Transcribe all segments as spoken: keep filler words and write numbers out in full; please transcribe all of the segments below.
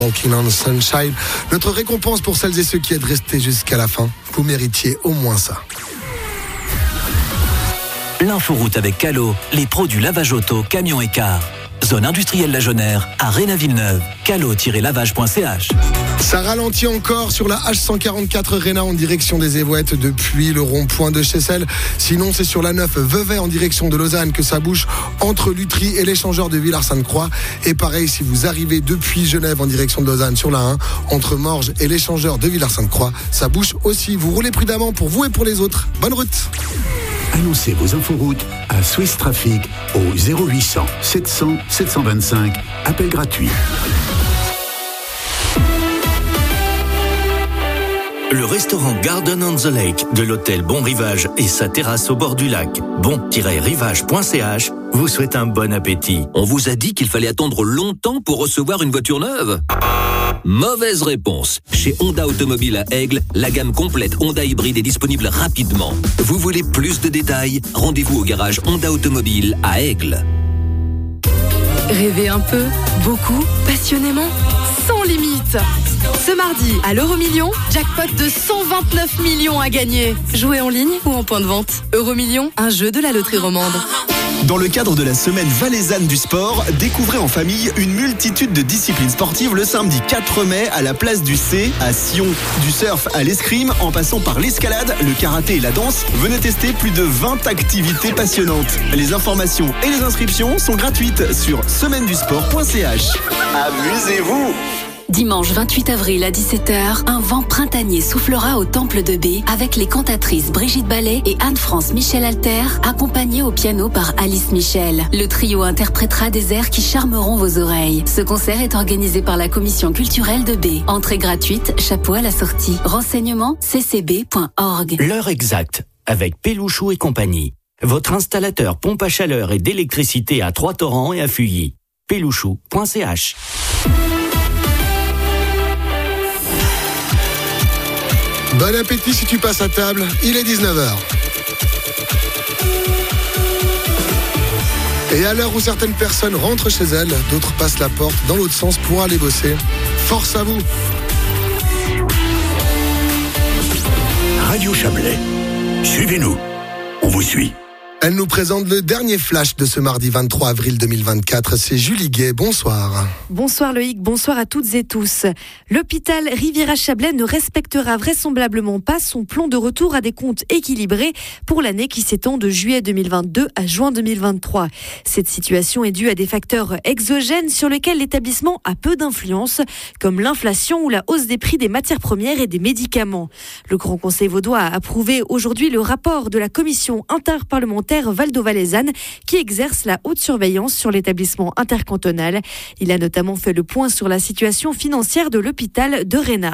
Walking on Sunshine. Notre récompense pour celles et ceux qui aident rester jusqu'à la fin. Vous méritiez au moins ça. L'inforoute avec Calo, les pros du lavage auto, camion et car. Zone industrielle La Jonère, à Réna-Villeneuve. calo tiret lavage point c h. Ça ralentit encore sur la H cent quarante-quatre Réna en direction des Évouettes depuis le rond-point de Chessel. Sinon, c'est sur la neuf Vevey en direction de Lausanne que ça bouge entre Lutry et l'échangeur de Villars-Sainte-Croix. Et pareil, si vous arrivez depuis Genève en direction de Lausanne sur la un, entre Morges et l'échangeur de Villars-Sainte-Croix, ça bouge aussi. Vous roulez prudemment pour vous et pour les autres. Bonne route. Annoncez vos inforoutes à Swiss Traffic au zéro huit cents sept cents sept cent vingt-cinq. Appel gratuit. Le restaurant Garden on the Lake de l'hôtel Bon Rivage et sa terrasse au bord du lac, bon tiret rivage point c h, vous souhaite un bon appétit. On vous a dit qu'il fallait attendre longtemps pour recevoir une voiture neuve ? Mauvaise réponse. Chez Honda Automobile à Aigle, la gamme complète Honda Hybride est disponible rapidement. Vous voulez plus de détails ? Rendez-vous au garage Honda Automobile à Aigle. Rêvez un peu, beaucoup, passionnément, sans limite. Ce mardi, à l'Euromillion, jackpot de cent vingt-neuf millions à gagner. Jouez en ligne ou en point de vente. Euromillion, un jeu de la loterie romande. Dans le cadre de la semaine valaisanne du sport, découvrez en famille une multitude de disciplines sportives le samedi quatre mai à la place du C à Sion. Du surf à l'escrime, en passant par l'escalade, le karaté et la danse, venez tester plus de vingt activités passionnantes. Les informations et les inscriptions sont gratuites sur semaine du sport point c h. Amusez-vous! Dimanche vingt-huit avril à dix-sept heures, un vent printanier soufflera au Temple de B avec les cantatrices Brigitte Ballet et Anne-France Michel-Alter, accompagnées au piano par Alice Michel. Le trio interprétera des airs qui charmeront vos oreilles. Ce concert est organisé par la commission culturelle de B. Entrée gratuite, chapeau à la sortie. Renseignements c c b point org. L'heure exacte avec Pelouchou et compagnie. Votre installateur pompe à chaleur et d'électricité à Trois-Torrents et à Fuilly. pelouchou point c h. Bon appétit si tu passes à table, il est dix-neuf heures. Et à l'heure où certaines personnes rentrent chez elles, d'autres passent la porte dans l'autre sens pour aller bosser. Force à vous. Radio Chablais. Suivez-nous. On vous suit. Elle nous présente le dernier flash de ce mardi vingt-trois avril deux mille vingt-quatre. C'est Julie Gay. Bonsoir. Bonsoir Loïc, bonsoir à toutes et tous. L'hôpital Riviera-Chablais ne respectera vraisemblablement pas son plan de retour à des comptes équilibrés pour l'année qui s'étend de juillet deux mille vingt-deux à juin deux mille vingt-trois. Cette situation est due à des facteurs exogènes sur lesquels l'établissement a peu d'influence, comme l'inflation ou la hausse des prix des matières premières et des médicaments. Le Grand Conseil vaudois a approuvé aujourd'hui le rapport de la commission interparlementaire Valdo-Valaisanne qui exerce la haute surveillance sur l'établissement intercantonal. Il a notamment fait le point sur la situation financière de l'hôpital de Réna.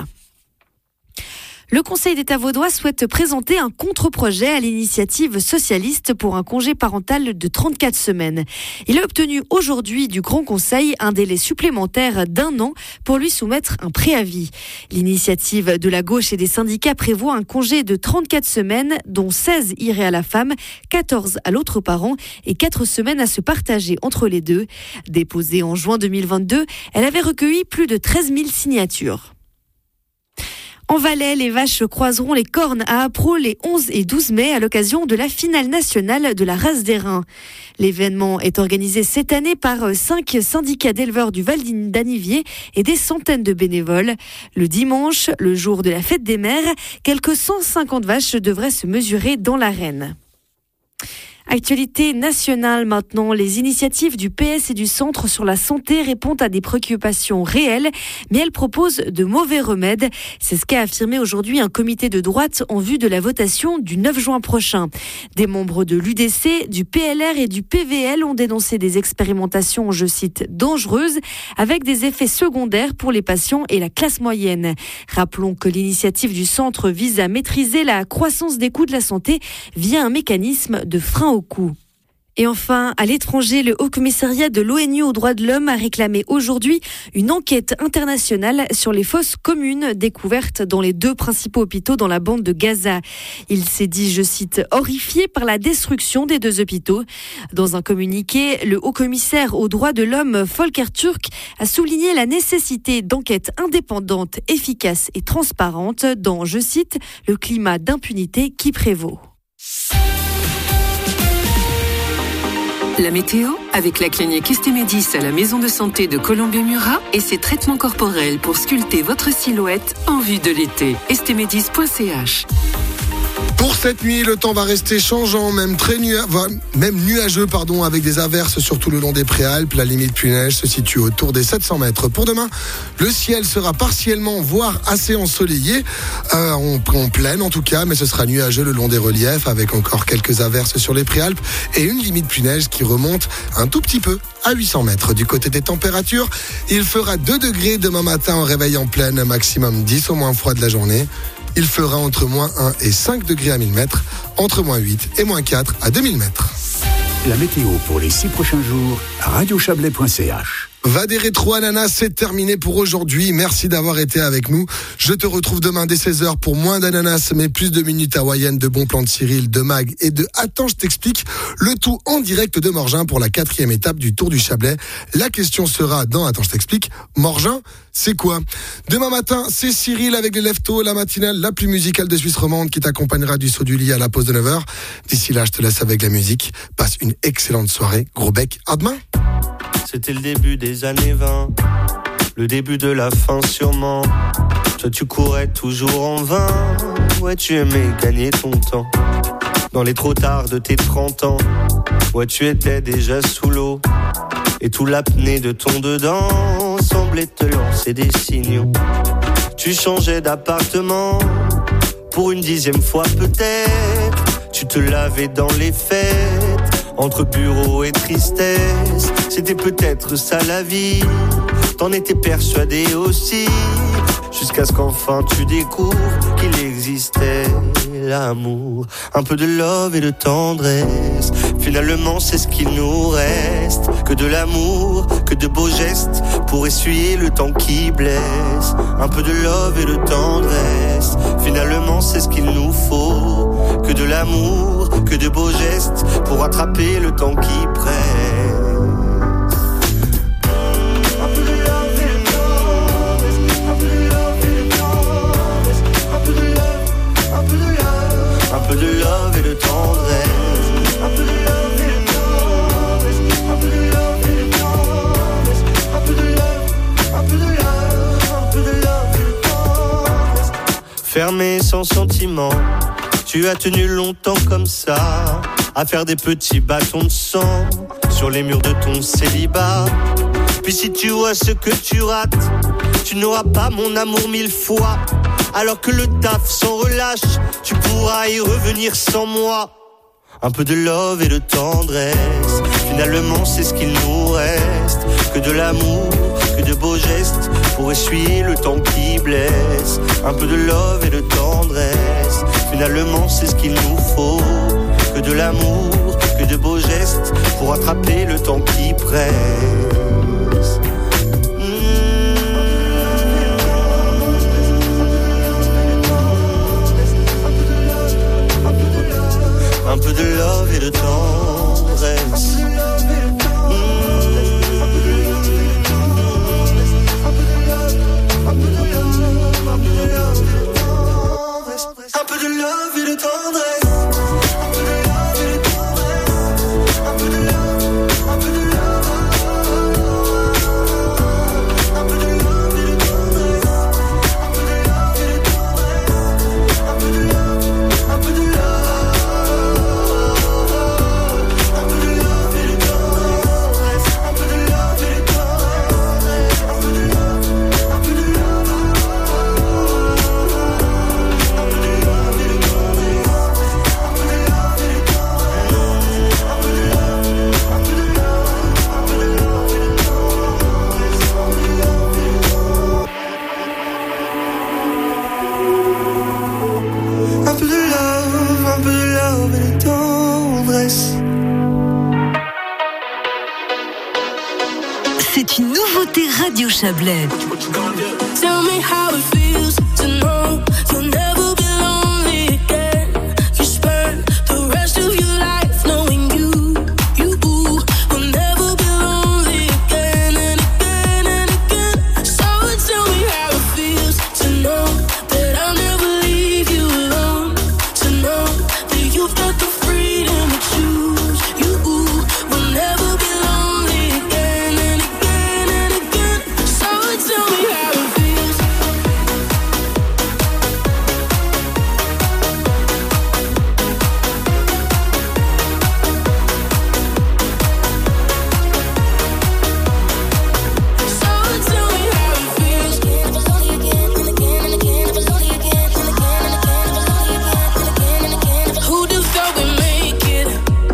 Le Conseil d'État vaudois souhaite présenter un contre-projet à l'initiative socialiste pour un congé parental de trente-quatre semaines. Il a obtenu aujourd'hui du Grand Conseil un délai supplémentaire d'un an pour lui soumettre un préavis. L'initiative de la gauche et des syndicats prévoit un congé de trente-quatre semaines, dont seize iraient à la femme, quatorze à l'autre parent et quatre semaines à se partager entre les deux. Déposée en juin deux mille vingt-deux, elle avait recueilli plus de treize mille signatures. En Valais, les vaches croiseront les cornes à Apro les onze et douze mai à l'occasion de la finale nationale de la race des reins. L'événement est organisé cette année par cinq syndicats d'éleveurs du Val d'Anivier et des centaines de bénévoles. Le dimanche, le jour de la fête des mères, quelques cent cinquante vaches devraient se mesurer dans l'arène. Actualité nationale maintenant, les initiatives du P S et du Centre sur la santé répondent à des préoccupations réelles, mais elles proposent de mauvais remèdes. C'est ce qu'a affirmé aujourd'hui un comité de droite en vue de la votation du neuf juin prochain. Des membres de l'U D C, du P L R et du P V L ont dénoncé des expérimentations, je cite, dangereuses, avec des effets secondaires pour les patients et la classe moyenne. Rappelons que l'initiative du Centre vise à maîtriser la croissance des coûts de la santé via un mécanisme de frein au coût. Et enfin, à l'étranger, le Haut-Commissariat de l'ONU aux droits de l'homme a réclamé aujourd'hui une enquête internationale sur les fosses communes découvertes dans les deux principaux hôpitaux dans la bande de Gaza. Il s'est dit, je cite, horrifié par la destruction des deux hôpitaux. Dans un communiqué, le Haut-Commissaire aux droits de l'homme, Volker Turk, a souligné la nécessité d'enquêtes indépendantes, efficaces et transparentes dans, je cite, le climat d'impunité qui prévaut. La météo, avec la clinique Estémédis à la maison de santé de Colombier-Murat et ses traitements corporels pour sculpter votre silhouette en vue de l'été. estémédis point c h. Pour cette nuit, le temps va rester changeant, même très nua... même nuageux, pardon, avec des averses surtout le long des Préalpes. La limite pluie-neige se situe autour des sept cents mètres. Pour demain, le ciel sera partiellement, voire assez ensoleillé, euh, en, en pleine en tout cas, mais ce sera nuageux le long des reliefs, avec encore quelques averses sur les Préalpes et une limite pluie-neige qui remonte un tout petit peu à huit cents mètres. Du côté des températures, il fera deux degrés demain matin en réveil en pleine, maximum dix au moins froid de la journée. Il fera entre moins un et cinq degrés à mille mètres, entre moins huit et moins quatre à deux mille mètres. La météo pour les six prochains jours, radio chablais point c h. Va des rétro ananas, c'est terminé pour aujourd'hui. Merci d'avoir été avec nous. Je te retrouve demain dès seize heures pour moins d'ananas, mais plus de minutes hawaïennes, de bons plans de Cyril, de Mag et de Attends, je t'explique. Le tout en direct de Morgin pour la quatrième étape du Tour du Chablais. La question sera dans Attends, je t'explique. Morgin, c'est quoi? Demain matin, c'est Cyril avec les Leftos, la matinale la plus musicale de Suisse romande qui t'accompagnera du saut du lit à la pause de neuf heures. D'ici là, je te laisse avec la musique. Passe une excellente soirée. Gros bec, à demain. C'était le début des années vingt, le début de la fin sûrement. Toi tu courais toujours en vain, ouais tu aimais gagner ton temps. Dans les trop tard de tes trente ans, ouais tu étais déjà sous l'eau. Et tout l'apnée de ton dedans semblait te lancer des signaux. Tu changeais d'appartement, pour une dixième fois peut-être. Tu te lavais dans les fêtes, entre bureau et tristesse. C'était peut-être ça la vie, t'en étais persuadé aussi. Jusqu'à ce qu'enfin tu découvres qu'il existait l'amour. Un peu de love et de tendresse, finalement c'est ce qu'il nous reste. Que de l'amour, que de beaux gestes pour essuyer le temps qui blesse. Un peu de love et de tendresse, finalement c'est ce qu'il nous faut. Que de l'amour, que de beaux gestes pour attraper le temps qui presse. Un peu de love et de tendresse, un peu de love et de tendresse, un peu de love, un peu de love, un peu de love et de tendresse, un peu de love et de tendresse, un peu de love et de tendresse, un peu de love, un peu de love, un peu de love et de tendresse. Fermé sans sentiment, tu as tenu longtemps comme ça, à faire des petits bâtons de sang sur les murs de ton célibat. Puis si tu vois ce que tu rates, tu n'auras pas mon amour mille fois. Alors que le taf s'en relâche, tu pourras y revenir sans moi. Un peu de love et de tendresse, finalement c'est ce qu'il nous reste. Que de l'amour, que de beaux gestes pour essuyer le temps qui blesse. Un peu de love et de tendresse, finalement c'est ce qu'il nous faut. Que de l'amour, que de beaux gestes pour attraper le temps qui presse. Un peu de love et de tendresse. Un peu de love et de tendresse. Un peu de love et de tendresse. Un peu de love, un peu de love. Chablais. Tell me how it feels to know you'll never be lonely again. You spend the rest of your life knowing you, you will never be lonely again and again and again. So tell me how it feels to know that I'll never leave you alone. To know that you've got the freedom to choose. You will never be lonely again and again and again. So tell me how it feels. So tell me how it feels. Never lonely again and again and again. Never lonely again and again and again. Never lonely again and again and again. Who'd have thought we'd make it?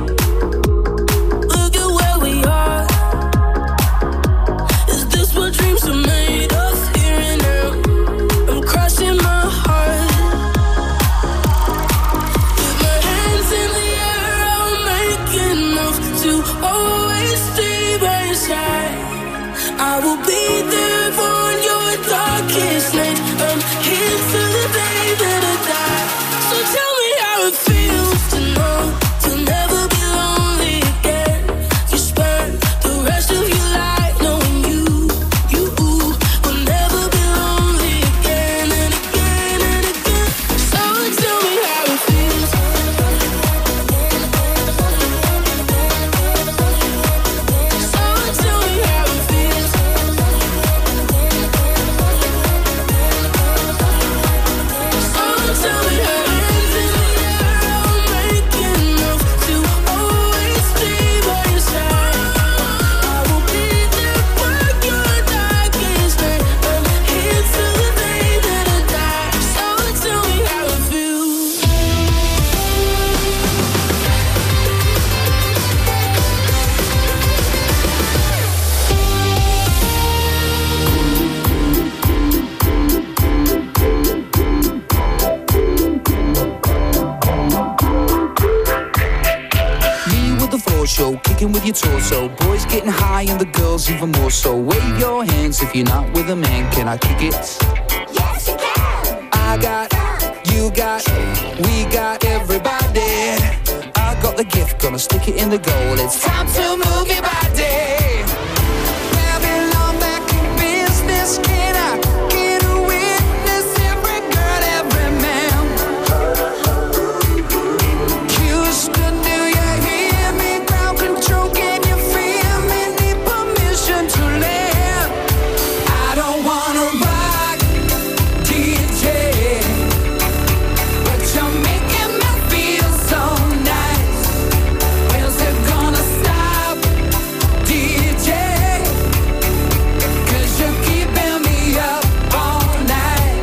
Look at where we are. Is this what dreams are made of? Here and now, I'm crossing my heart. With my hands in the air, I'll make enough to always stay by your side. I will be there for your darkest night. I'm here till the day that I die. So tell me how it feels to know you'll never be lonely again. You spend the rest of your life knowing you, you will never be lonely again and again and again. So tell me how it feels. So tell me how it feels. So tell me how hands in the air, I'll make enough to always stay by your side. I will be there for your darkest night. I'm here till the day that I die. So tell me how it feels. Me with the floor show, kicking with your torso. Boys getting high and the girls even more so. Wave your hands if you're not with a man. Can I kick it? Yes, you can. I got, you got, we got everybody. I got the gift, gonna stick it in the goal. It's time to move your body. Babylon back in business. Can I get a witness? Every girl, every man. Houston, do you hear me? Ground control, can you feel me? Need permission to land. I don't wanna rock, D J, but you're making me feel so nice. Where's it gonna stop, D J? 'Cause you're keeping me up all night.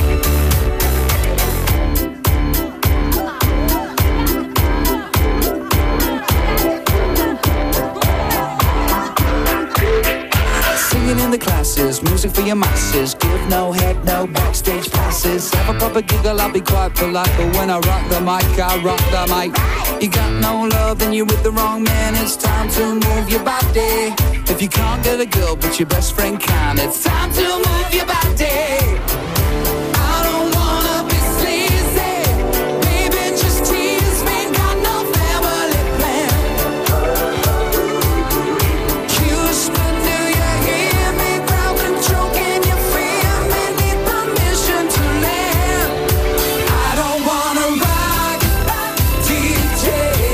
Singing in the classes, music for your masses. Give no head, no backstage passes. Have a proper giggle, I'll be quite polite. But when I rock the mic, I rock the mic. You got no love, then you're with the wrong man. It's time to move your body. If you can't get a girl, but your best friend can, it's time to move your body. I don't wanna be sleazy. Baby, just tease me. Got no family plan. Houston, do you hear me? Ground control, can you feel me? Need permission to land. I don't wanna rock, D J,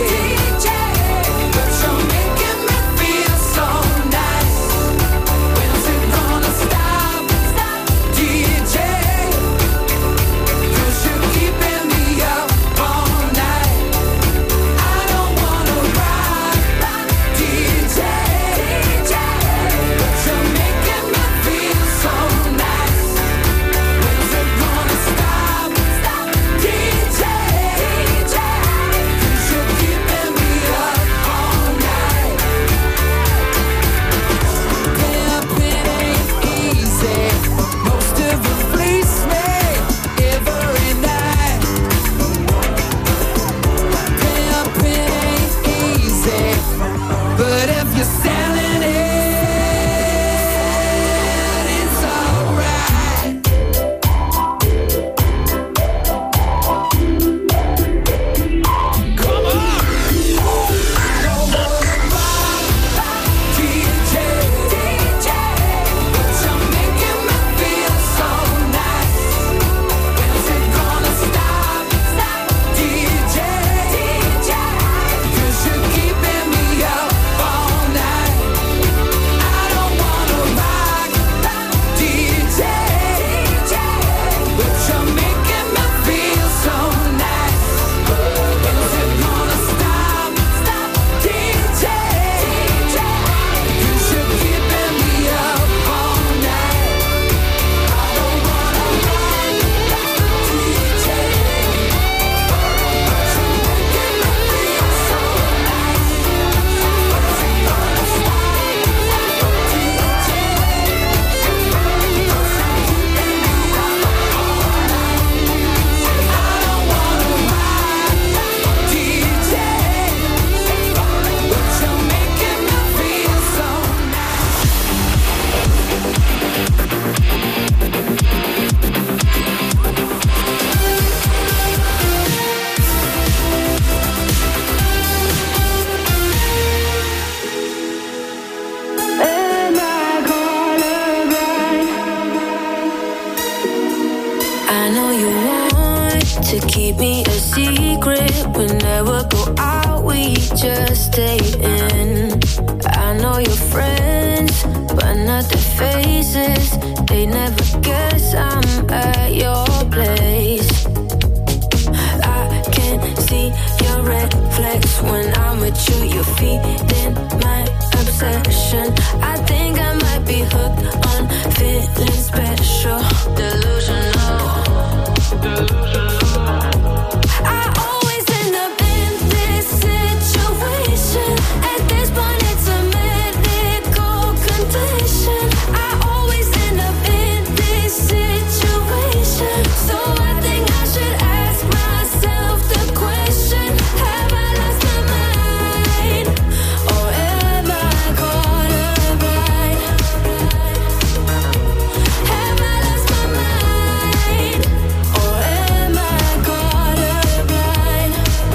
but you're making me feel so nice. When's it gonna stop, D I know you want to keep me a secret. We never go out, we just stay in. I know your friends, but not their faces. They never guess I'm at your place. I can see your red flags when I'm with you. You're feeding my obsession. I think I might be hooked on feeling special. Delusional. Delusional. I always end up in this situation. At this point it's a medical condition. I always end up in this situation. So I think I should ask myself the question: have I lost my mind? Or am I colorblind? Have I lost my mind? Or am I colorblind?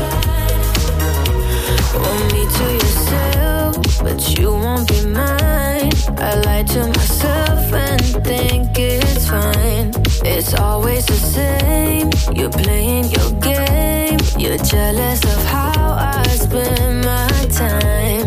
Want me to yourself, but you won't be mine. I lie to myself and think it's fine. It's always the same. You're playing your game. You're jealous of how I spend my time.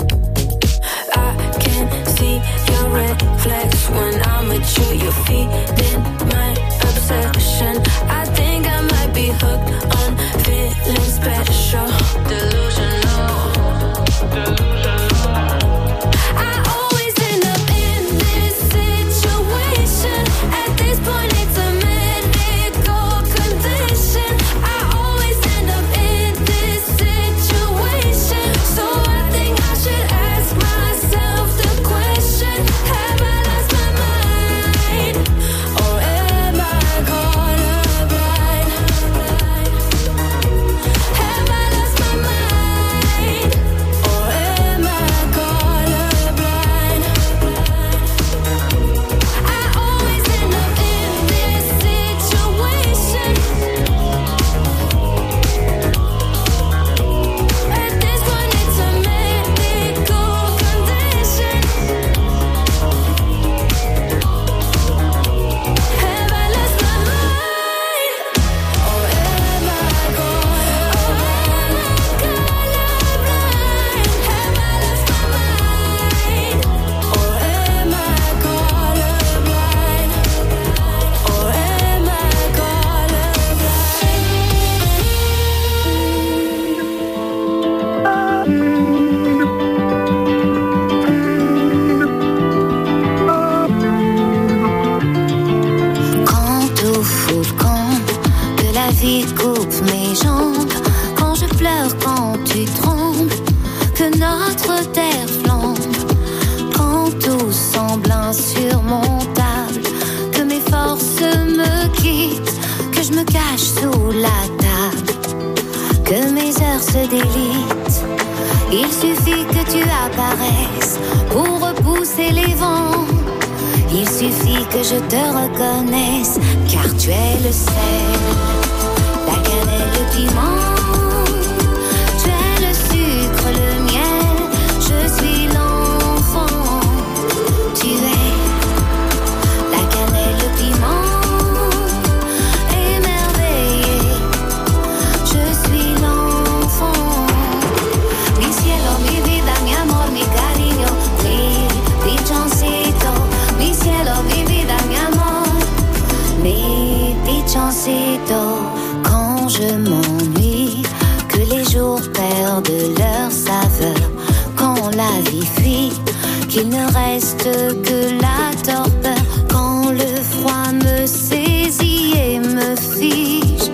I can see your red flags when I'm with you. You're feeding my obsession. I think I might be hooked on feeling special. Delusional. Delusional. I always end up in this situation. At this point it's a medical condition. I always end up in this situation. So I think I should ask myself the question: have I lost my mind? Or am I colorblind? Have I lost my mind? Or am I colorblind? I always end up in this situation. At this point it's a medical condition. Have I lost my mind? Or am I colorblind? Have I lost my mind? Or am I colorblind? Or am I Quand tout fout le camp, que la vie coupe mes jambes, quand je pleure, quand tu trembles, que notre terre flambe, quand tout semble insurmontable, que mes forces me quittent, que je me cache sous la table, que mes heures se délitent. Il suffit que tu apparaisses pour repousser les vents. Il suffit que je te reconnaisse, car tu es le sel, la cannelle, le piment. Tu es le sucre, le miel, je suis l'enfant. Tu es la cannelle, le piment, émerveillé. Je suis l'enfant. Mi cielo, mi vida, mi amor, mi cariño, mi pichoncito. Mi cielo, mi vida, mi amor, mi pichoncito. Quand je m'ennuie, que les jours perdent leur saveur, quand la vie fuit, qu'il ne reste que la torpeur, quand le froid me saisit et me fige,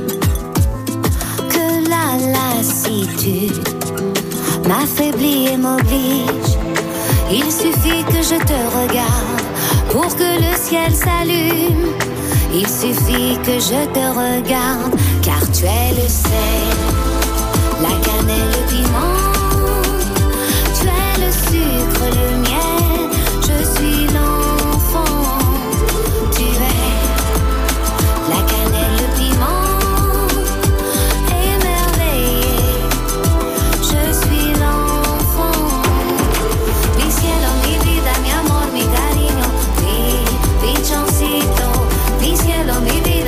que la lassitude m'affaiblit et m'oblige. Il suffit que je te regarde pour que le ciel s'allume. Il suffit que je te regarde, car tu es le sel, la cannelle, le piment. Tu es le sucre, le miel, je suis l'enfant. Tu es la cannelle, le piment, émerveillé. Je suis l'enfant. Mi cielo, mi vida, mi amor, mi cariño, mi pichoncito. Mi cielo, mi vida.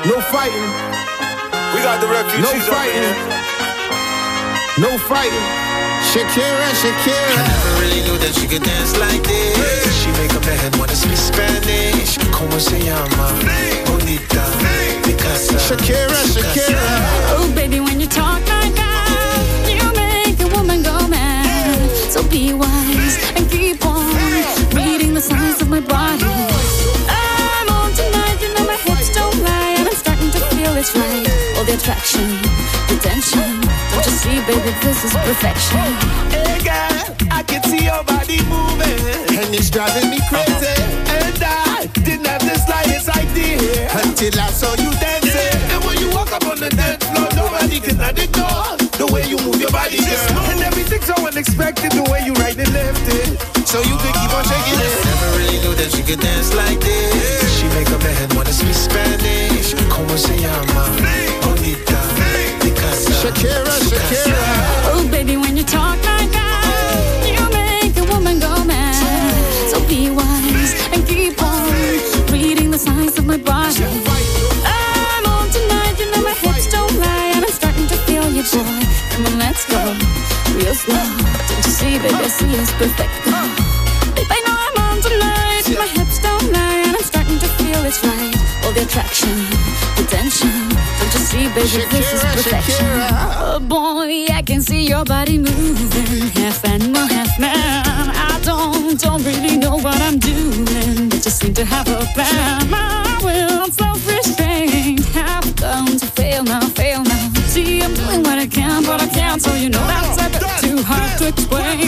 No fighting. We got the refugees. No fighting. No fighting. Shakira, Shakira. I never really knew that she could dance like this. She make a man wanna speak Spanish. Como se llama? Bonita. Picasa. Shakira, Shakira. Oh, baby, when you talk like that, you make a woman go mad. So be wise and keep on reading the signs of my body. I'm on tonight, you know my hips don't lie, and I'm starting to feel it's right. All the attraction, the tension. Don't you see, baby, this is perfection. Hey girl, I can see your body moving, and it's driving me crazy. And I didn't have the slightest idea until I saw you dancing. And when you walk up on the dance floor, nobody can ignore the way you move your body, girl. And everything's so unexpected, the way you right and left it, so you could keep on shaking it. Never really knew that she could dance like this. She make a man wanna speak Spanish. Como se llama? Bonita. Picasa. Shakira, Shakira. Oh, baby, when you talk like that, you make a woman go mad. So be wise and keep on reading the signs of my body. I'm on tonight, you know my hips don't lie, and I'm starting to feel you, boy. Come on, let's go real slow. Don't you see, baby, I see it's perfect. Babe, I know I'm on tonight. My hips don't lie, and I'm starting to feel it's right. All the attraction, the tension. Don't you see, baby, Shakira, this is perfection. Shakira. Oh boy, I can see your body moving, half animal, half man. I don't, don't really know what I'm doing, but just seem to have a plan. My will, self-restraint, have come to fail now, fail now. See, I'm doing what I can, but I can't, so you know that's a bit too hard to explain.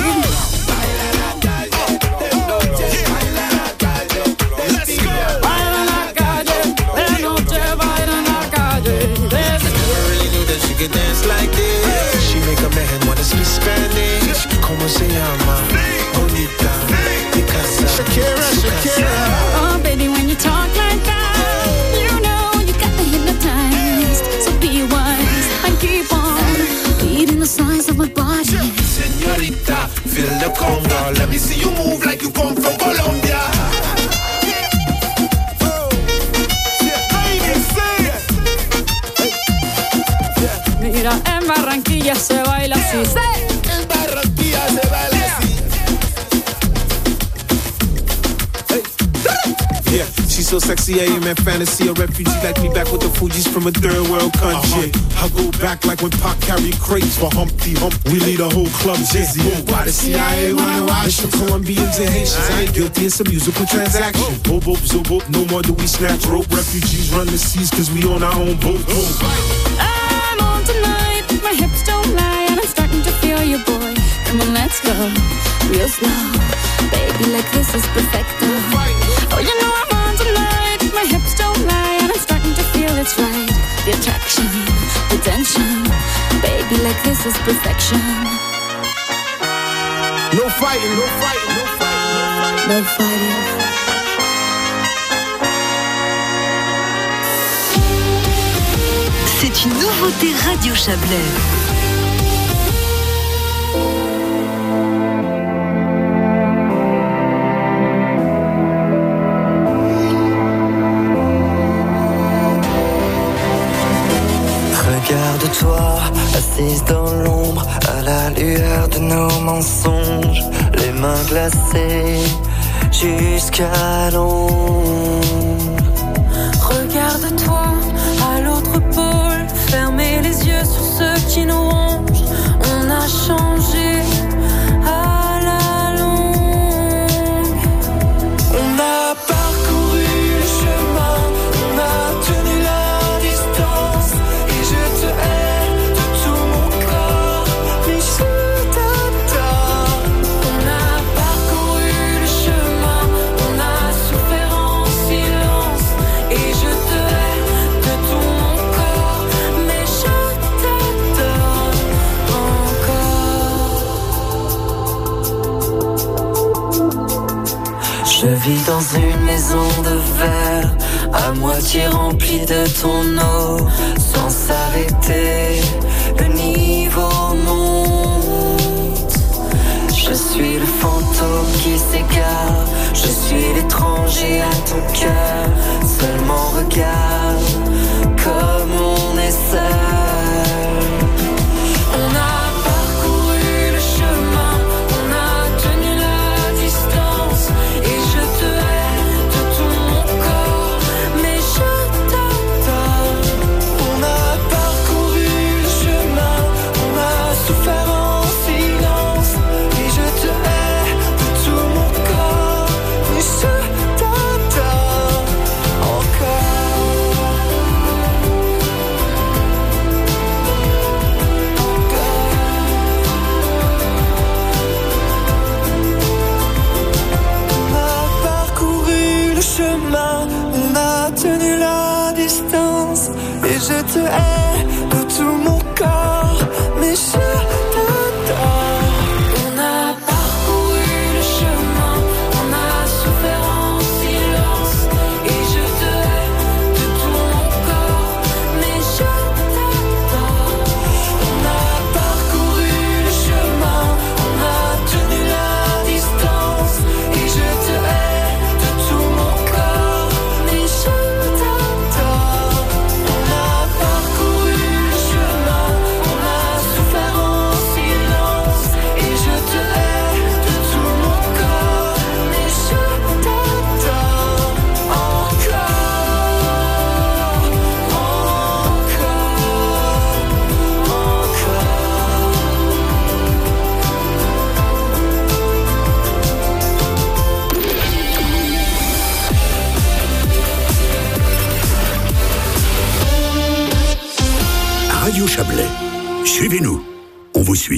Dance like this. She make a man wanna speak Spanish. Como se llama? Bonita. Picasa. Shakira, Shakira. Oh, baby, when you talk like that, you know you got me hypnotized. So be wise and keep on reading the signs of my body. Señorita, feel the conga. Let me see you move like you come from Colombia. Mira, en Barranquilla se baila así. En Barranquilla se baila así. Yeah, she's so sexy, I am in fantasy. A refugee like me back with the Fugees from a third world country. Uh-huh. I go back like when Pac carried crates for Humpty Hump. We lead a whole club dizzy. Why the C I A wanna watch the Colombians and Haitians? I ain't guilty, it's a musical transaction. Boop, boop, zoop, boop. No more do we snatch rope. Refugees run the seas cause we on our own boat. I'm on tonight, my hips don't lie, and I'm starting to feel you, boy. Come on, let's go real slow. Baby, like this is perfect. Oh, you know I'm on tonight, my hips don't lie, and I'm starting to feel it's right. The attraction, the tension. Baby, like this is perfection. No fighting, no fighting, no fighting, no fighting. C'est une nouveauté Radio Chablais. Regarde-toi, assise dans l'ombre, à la lueur de nos mensonges, les mains glacées jusqu'à l'ombre. Regarde-toi à l'autre pôle, fermez les yeux sur ceux qui nous rongent. On a changé à la longue. On a parcouru le chemin, on a tenu la distance, et je te hais de tout mon corps, mais je t'adore. On a parcouru le chemin, on a souffert en silence, et je te hais de tout mon corps, mais je t'adore encore. Je vis dans une maison de verre, à moitié remplie de ton eau, sans s'arrêter, le niveau monte. Je suis le fantôme qui s'égare, je suis l'étranger à ton cœur, seulement regarde tenu la distance et je te hais de tout mon corps, mais je t'adore. On a parcouru le chemin, on a souffert en silence et je te hais de tout mon corps, mais je t'adore. On a parcouru le chemin, on a tenu la distance et je te hais de tout mon corps, mais je t'adore. On a parcouru le chemin, on a souffert en silence et je te hais de tout mon corps, mais je t'adore encore, Radio Chablais. Suivez-nous. On vous suit.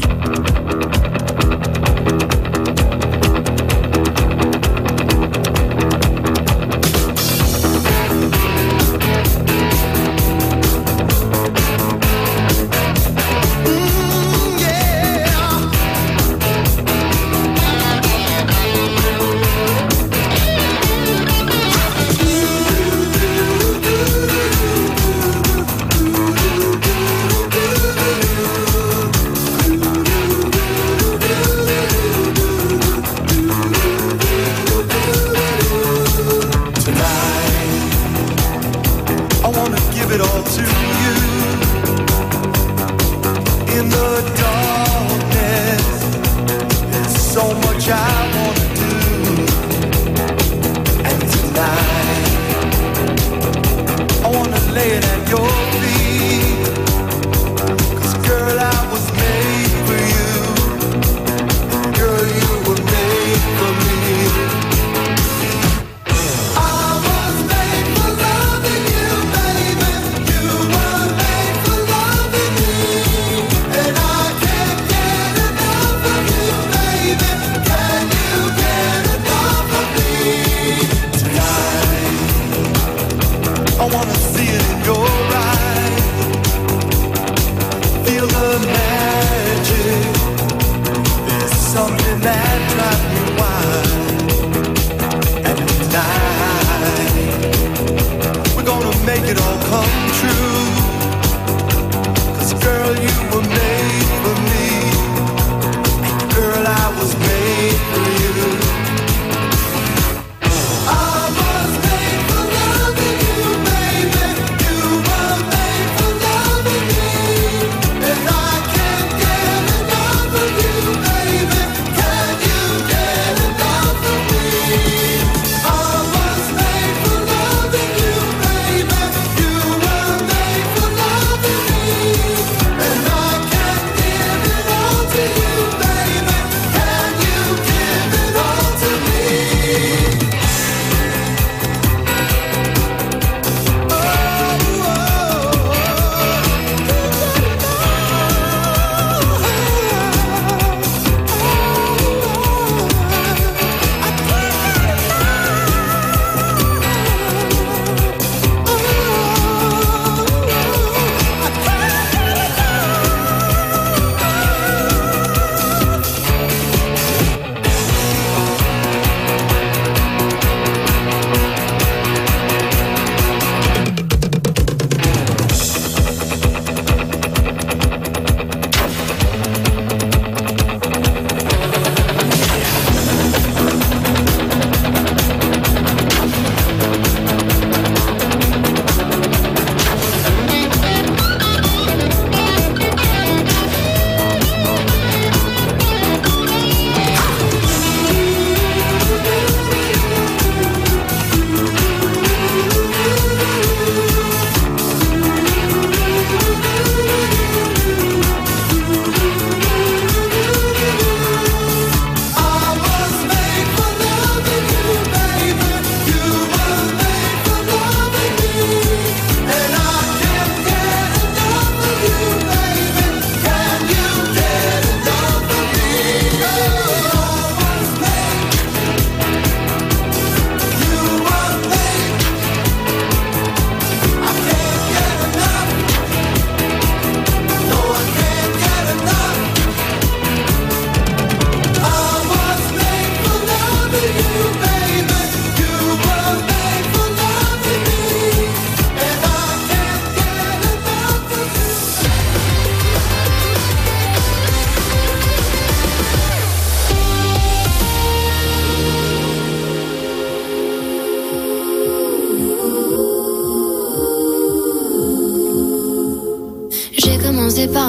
I wanna give it all to you. In the darkness, there's so much I wanna do. And tonight, I wanna lay it at your feet. 'Cause girl, I was made for you. Girl, you were made for me. I wanna see it in your eyes. Feel the magic. There's something that drives me wild. And tonight, we're gonna make it all come true. 'Cause girl, you were made for me. And girl, I was made for you. I was made for loving you, baby. You were made for loving me. And I can't get enough of you, baby. Can you get enough of me? I was made for loving you, baby. You were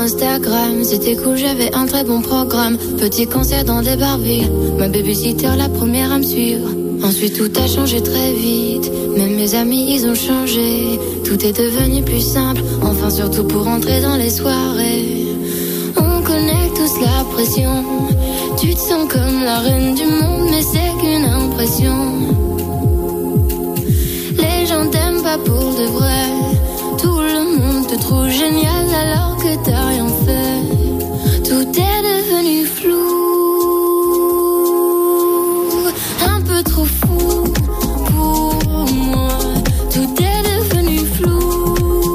Instagram. C'était cool, j'avais un très bon programme. Petit concert dans des barvilles. Ma babysitter, la première à me suivre. Ensuite tout a changé très vite. Même mes amis ils ont changé. Tout est devenu plus simple. Enfin surtout pour entrer dans les soirées. On connaît tous la pression. Tu te sens comme la reine du monde, mais c'est qu'une impression. Les gens t'aiment pas pour de vrai. Tout le monde te trouve génial alors que t'as rien fait. Tout est devenu flou. Un peu trop fou pour moi. Tout est devenu flou.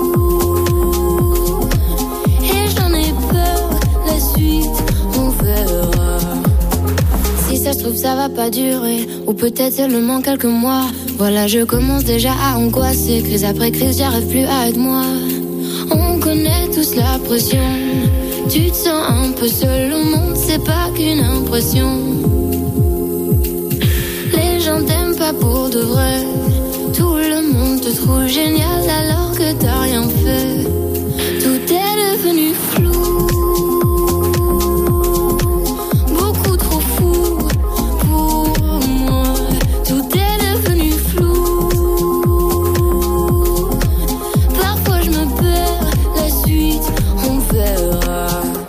Et j'en ai peur, la suite on verra. Si ça se trouve ça va pas durer. Ou peut-être seulement quelques mois. Voilà je commence déjà à angoisser. Crise après crise j'arrive plus à être moi. On connaît tous la pression. Tu te sens un peu seul au monde. C'est pas qu'une impression. Les gens t'aiment pas pour de vrai. Tout le monde te trouve génial alors que t'as rien fait. Tout est devenu flou. Beaucoup trop fou pour moi. Tout est devenu flou. Parfois je me perds, la suite on verra.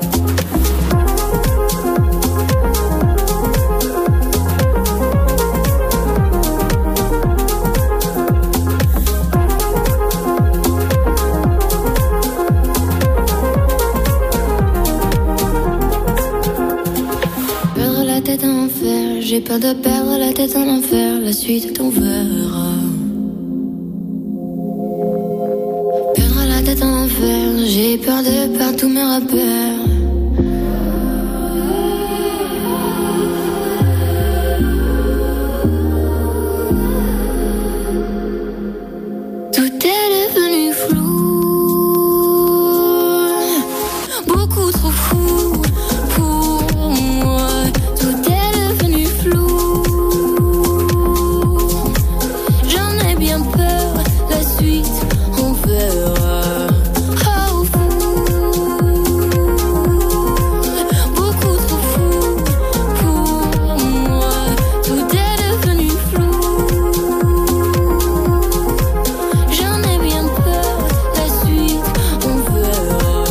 Perdre la tête en enfer, j'ai peur de perdre la tête en enfer, la suite on verra. Perdre la tête en enfer, j'ai peur de perdre tous mes repères. Tout est devenu flou. Beaucoup trop fou pour moi. Tout est devenu flou. J'en ai bien peur, la suite on verra. Oh fou. Beaucoup trop fou pour moi. Tout est devenu flou. J'en ai bien peur, la suite on verra.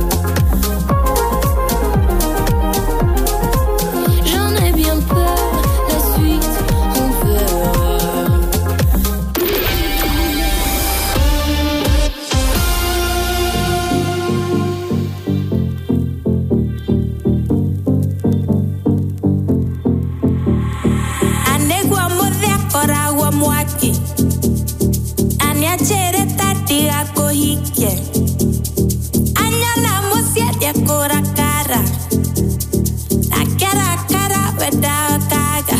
J'en ai bien peur, la suite on verra. Anegua modea koragua mwaki. Aniachere tati ako hike. Anyana musia dia kora cara. La cara cara weda kaga.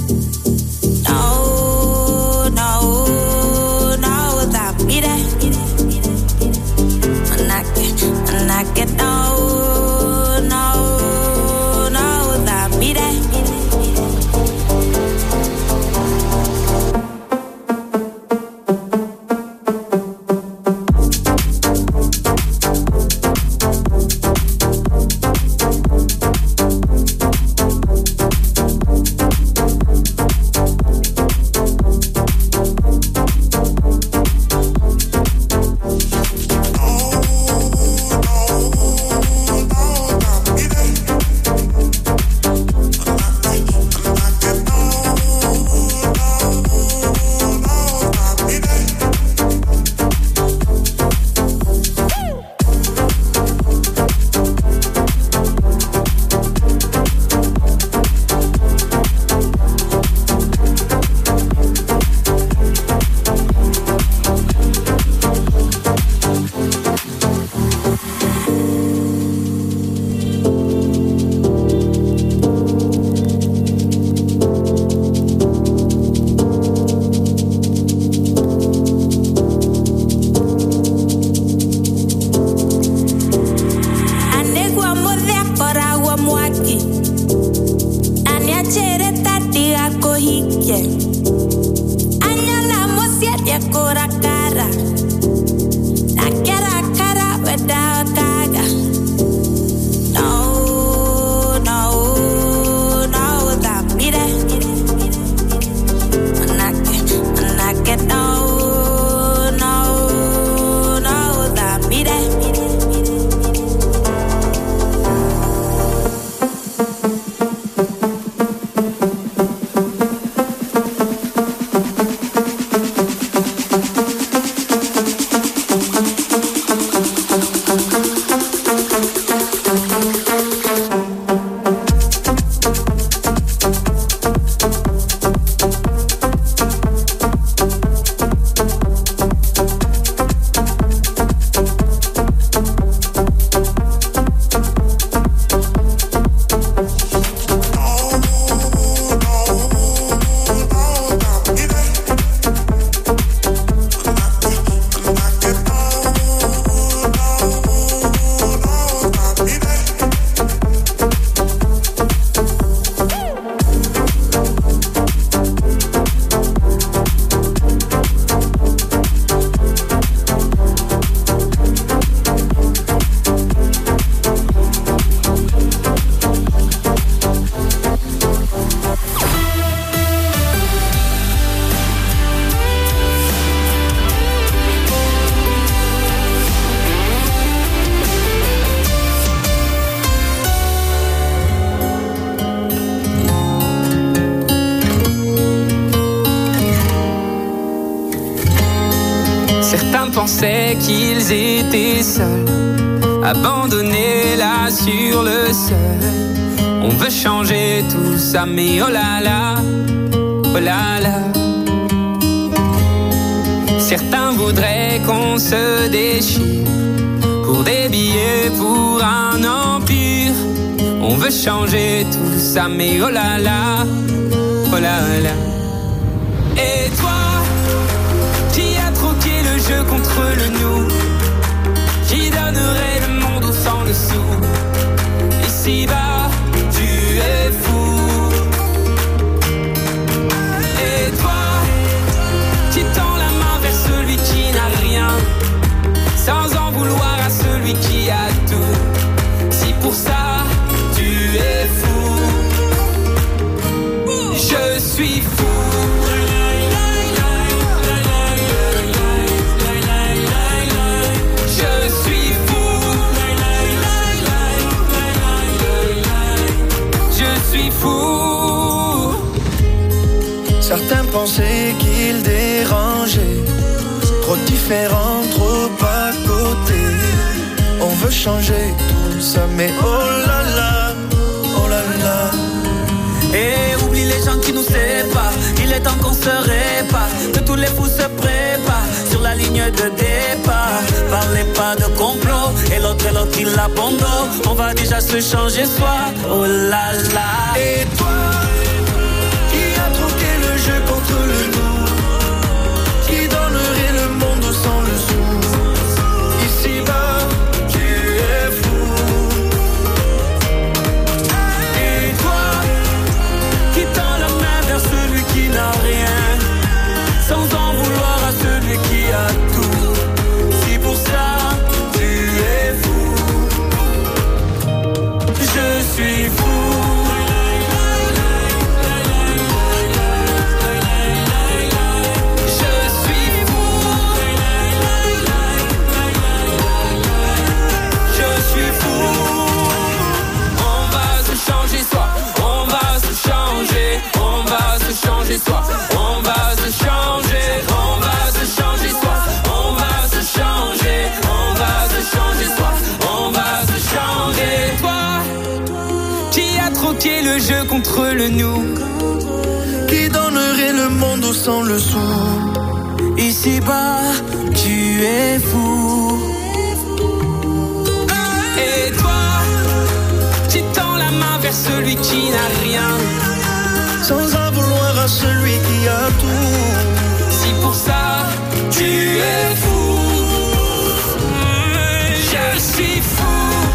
No, no, no, that mire. Manake, manake, no, no, no, that mire. Certains pensaient qu'ils étaient seuls, abandonnés là sur le sol. On veut changer tout ça, mais oh là là, oh là là. Certains voudraient qu'on se déchire pour des billets, pour un empire. On veut changer tout ça, mais oh là là, oh là là. Et toi, qui a troqué le jeu contre le nous, qui donnerait le monde au sang dessous. Ici-bas, tu es fou. Et toi, qui tend la main vers celui qui n'a rien, sans en vouloir à celui qui a tout. Si pour ça, tu es fou, je suis fou. Certains pensaient qu'ils dérangeaient, trop différents, trop à côté. On veut changer tout ça, mais oh là là, oh là là. Et oublie les gens qui nous séparent, il est temps qu'on se répare, que tous les fous se préparent sur la ligne de départ. Parlez pas de complot, et l'autre et l'autre il abandonne. On va déjà se changer soi, oh là là. Et toi, jeu contre le nous, qui donnerait le monde sans le sou. Ici-bas, tu es fou. Et toi, qui tend la main vers celui qui n'a rien, sans en vouloir à celui qui a tout. Si pour ça, tu es fou, je suis fou. Soi. On va se changer, on va se changer soi. On va se changer, on va se changer soi. On va se changer. Toi, qui a troqué le jeu contre le nous, qui donnerait le monde sans le sou. Ici-bas, tu es fou. Et toi, qui tend la main vers celui qui n'a rien, sans en vouloir à celui qui a tout. Si pour ça, tu es fou, je suis fou.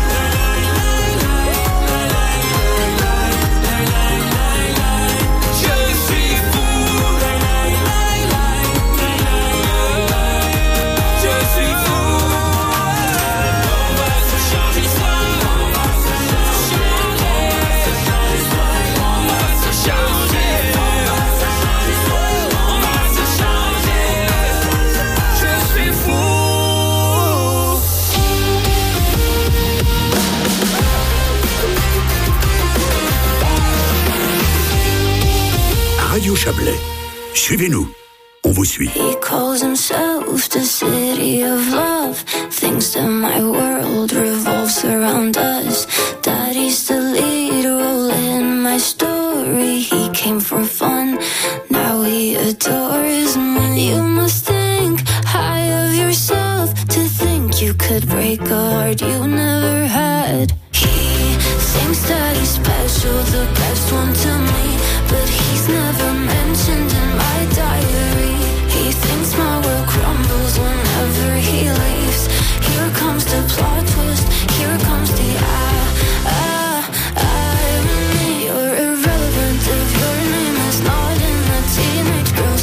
Radio Chablais. Suivez-nous. On vous suit. He calls himself the city of love. Thinks that my world revolves around us. That he's the lead role in my story. He came for fun, now he adores me. You must think high of yourself to think you could break a heart you never had. He thinks that he's special, the best one to me, but he's never mentioned in my diary. He thinks my world crumbles whenever he leaves. Here comes the plot twist, here comes the ah, ah, irony. You're irrelevant if your name is not in the teenage girl's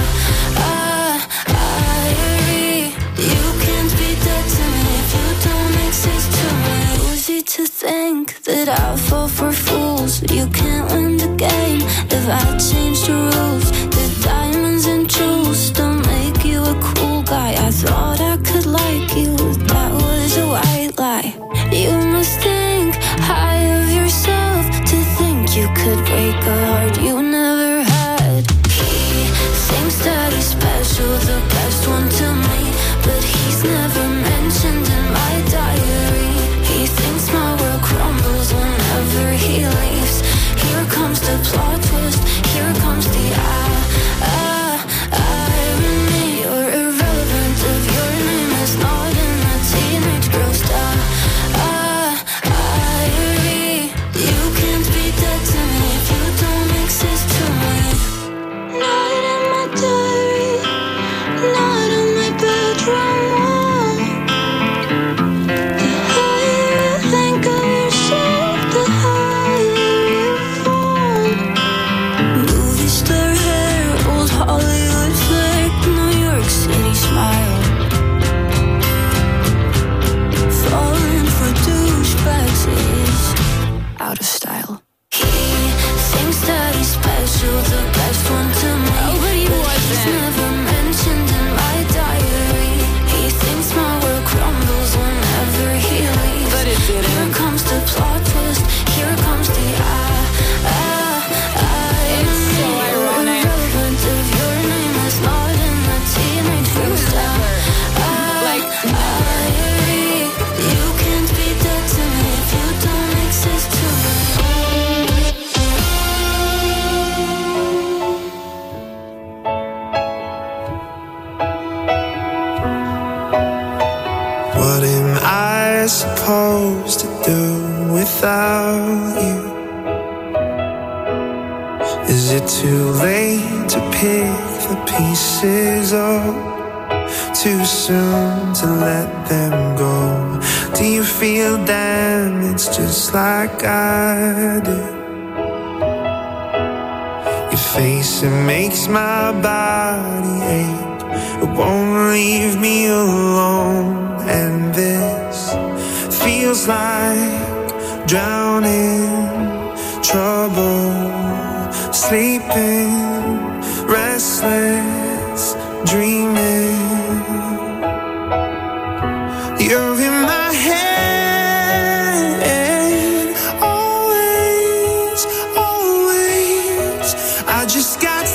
diary. You can't be dead to me if you don't exist to me. Easy to think that I'll fall for fools. You can't win the game if I change the rules. The diamonds and jewels don't make you a cool guy. I thought I could like you, that was a white lie. You must think high of yourself to think you could break a heart you never had. He thinks that he's special, the best one to me, I supposed to do without you? Is it too late to pick the pieces up? Too soon to let them go? Do you feel damaged just like I do? Your face, it makes my body ache. It won't leave me alone. And this feels like drowning, trouble, sleeping, restless, dreaming. You're in my head, always, always. I just got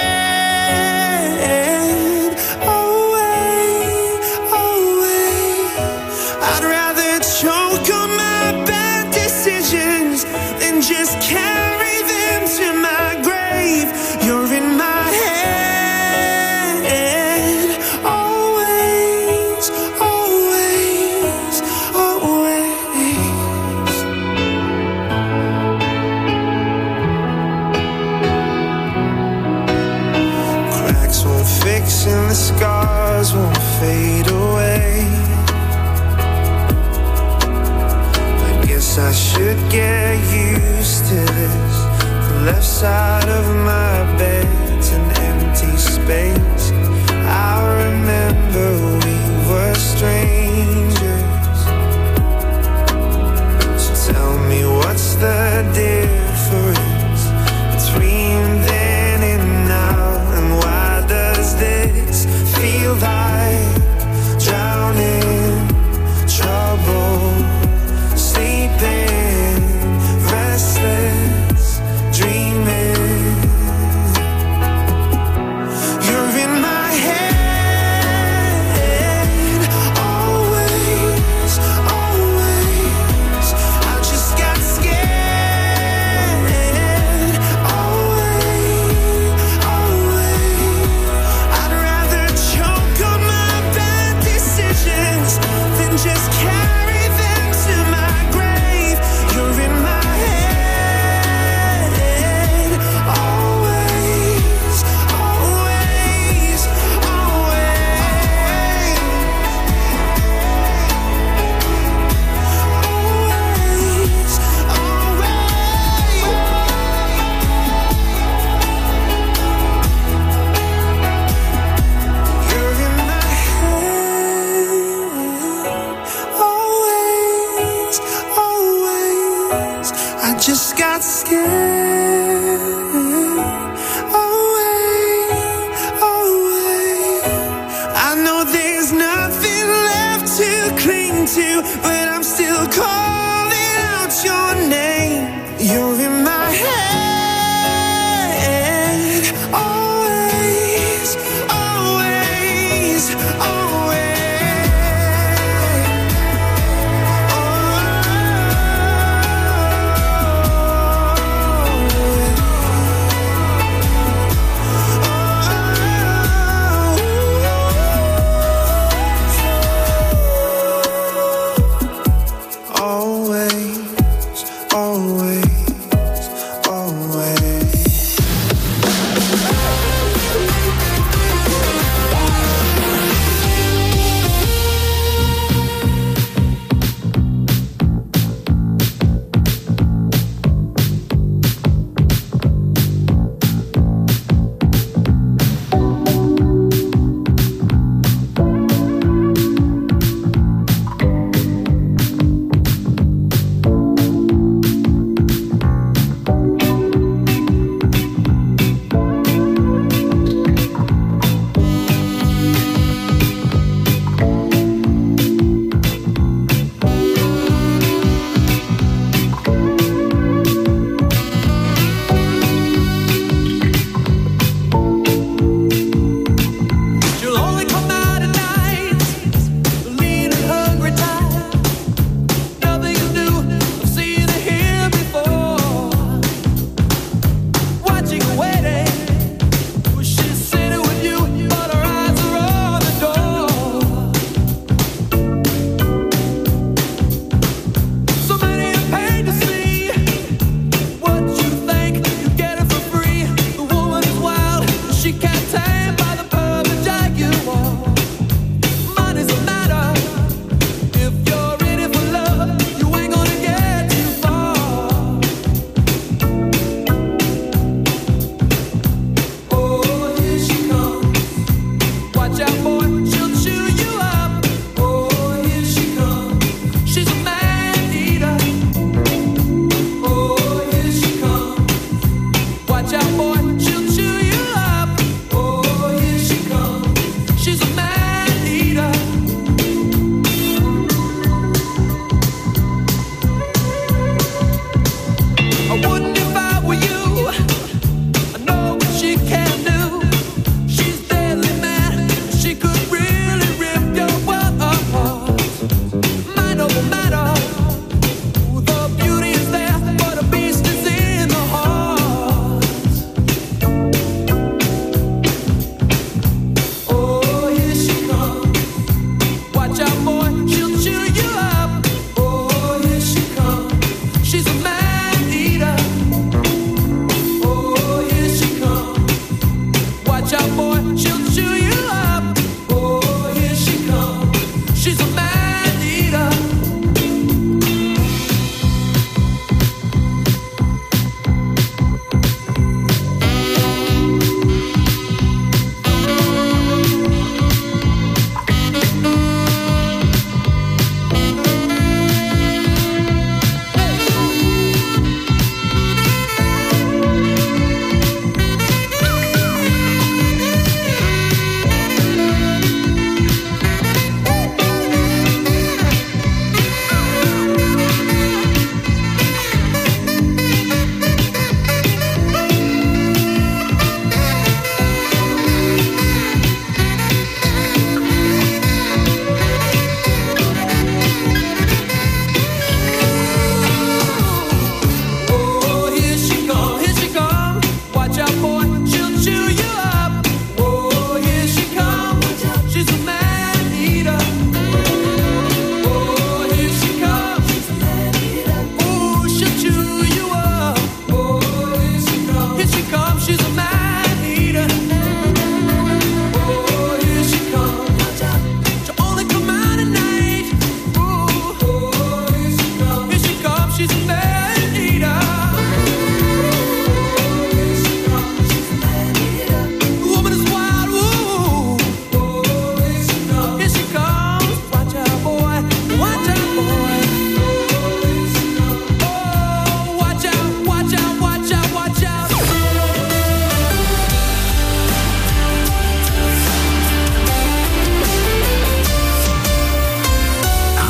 scared, away, away. I'd rather choke on my bad decisions than just carry them to my grave. You're in my head, always, always, always. Cracks won't fix and the scars won't fade away. I guess I should get used to this. The left side of my bed's an empty space. I remember we were strangers. So tell me, what's the difference between then and now? And why does this feel like drowning, trouble, sleeping, restless, dreaming? You're in my head, always, always. I just got scared, away, away. I'd rather choke on my bad decisions than just carry them to my grave. You're in my head, always, always, always, You're in my head, always, always. I just got scared, away, away. I know there's nothing left to cling to, but I'm still calling out your name. You're in my head, always, always, always.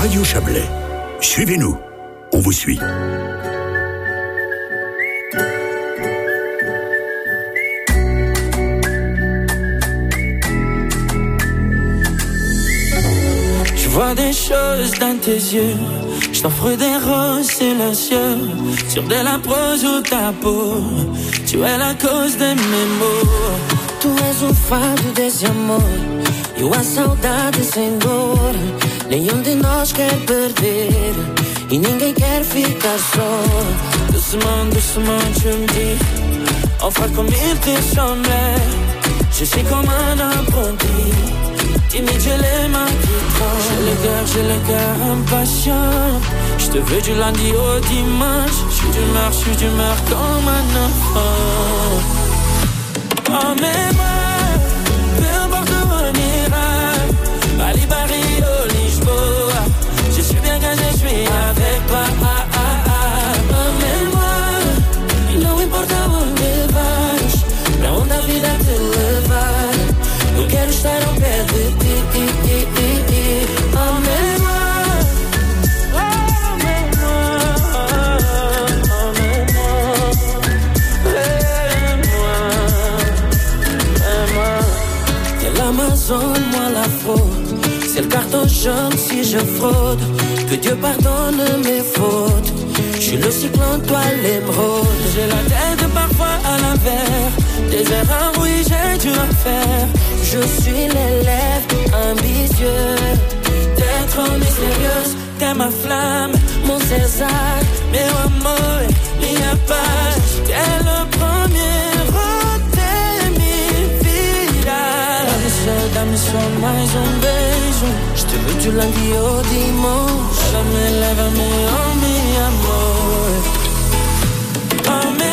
Radio Chablais. Suivez-nous. On vous suit. Je vois des choses dans tes yeux. Je t'offre des roses silencieux sur de la prose ou ta peau. Tu es la cause de mes maux. Tu és o fado desse amor e a saudade sem dor. Nenhum de nós quer perder e ninguém quer ficar só. Doucement, doucement, tu me dis enfin comme il te semblait. Je suis comme un apprenti, timide, j'ai les mains qui tremblent. J'ai le cœur, j'ai le cœur impatient. Je te veux du lundi au dimanche. Je suis d'humeur, je suis d'humeur comme un enfant. Oh mais moi, peu importe où on ira, Bali, Paris, oh, Lisboa, je suis bien quand je suis avec toi. Ah, ah, ah. Oh mais moi, não importa onde vais, pra onde a vida te levar, eu quero estar ao pé de ti. Oh mais moi, l'Amazon, moi la faute. C'est le carton jaune si je fraude. Que Dieu pardonne mes fautes. Je suis le cyclone, toi l'émeraude. J'ai la tête parfois à l'envers. Des erreurs, oui, j'ai dû en faire. Je suis l'élève ambitieux. T'es trop mystérieuse, t'es ma flamme, mon César, meu amor, minha paz. T'es le premier. Dá-me só mais um beijo. Je te veux du lundi au dimanche. Lève-me, lève-me, oh mi amor. Oh mi